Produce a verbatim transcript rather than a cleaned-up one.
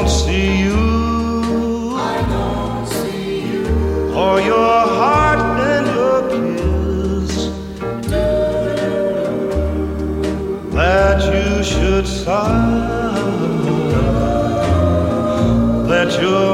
see you, I don't see you, or your heart and your kiss, that you should sigh, that your